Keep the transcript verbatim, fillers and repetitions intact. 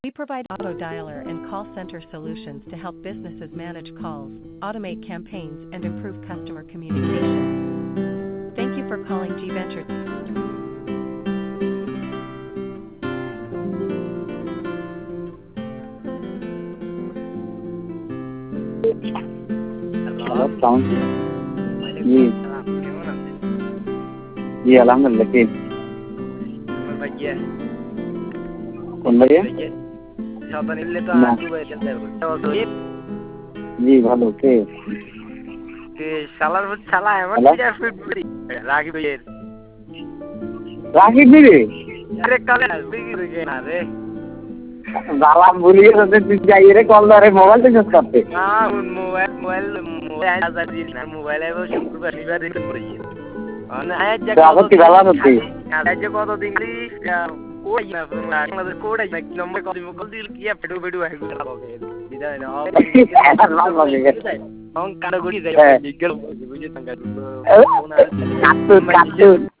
We provide auto dialer and call center solutions to help businesses manage calls, automate campaigns, and improve customer communication. Thank you for calling G Ventures. Hello sound जी जी अल्हम्दुलिल्लाह की भैया कौन भैया सावधान मिलले तो ना आज भाई चलते हैं जी ভালো কে कि শালার মত শালা এমন হ্যালো বিরাট ফিট বডি রাগি ভাইয়ের রাকিব দিদি আরে কালে আসবে কি রে না রে জালাম ভুলিয়ে তোদের তুই যাই রে কল ধরে মোবাইল থেকে করতে না মোবাইল মোবাইল মোবাইল আজাদ দিন না মোবাইল আইবো শুক্রবার শনিবার দিন পড়ি মানে আজ যে কত কি ভালো আছিস আজ যে কত দিন কই না আমাদের কোড়াই না নম্বর কত কল দিল কি পেডু পেডু আই গেল ওকে বিদায় না অং কারো গড়ি যায় নিগল বুঝে তঙ্গা কাটুন কাটুন